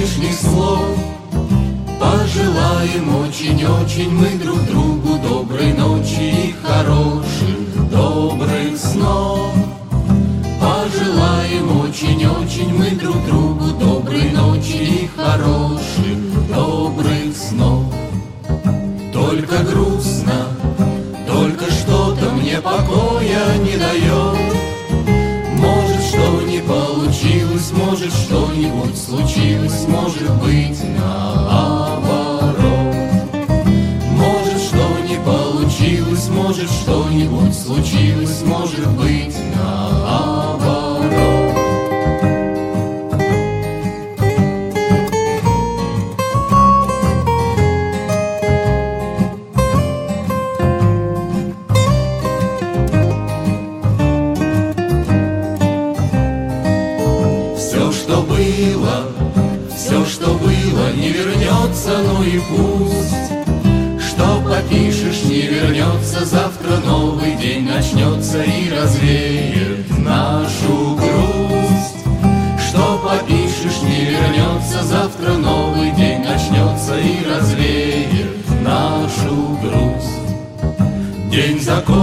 лишних слов. Пожелаем очень-очень мы друг другу доброй ночи и хороших, добрых снов. Пожелаем очень-очень мы друг другу доброй ночи и хороших, добрых снов. Только грустно, только что-то мне покоя не дает. Может, что не получилось, может, что-нибудь случилось, может быть, наоборот. Может, что не получилось, может, что-нибудь случилось, может быть, наоборот. Все, что было, не вернется, ну и пусть. Что попишешь, не вернется, завтра новый день начнется и развеет нашу грусть. Что попишешь, не вернется, завтра новый день начнется и развеет нашу грусть. День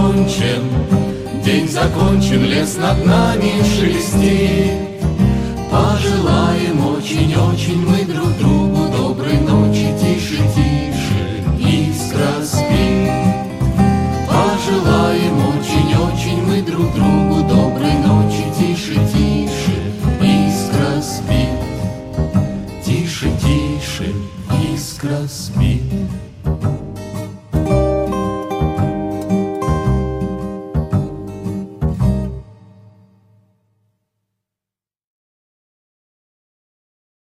закончен, лес над нами шелестит. Пожелаем очень-очень мы друг другу доброй ночи, тише, тише, искра спит. Пожелаем очень-очень мы друг другу доброй ночи, тише, тише, искра спит. Тише, тише, искра спит.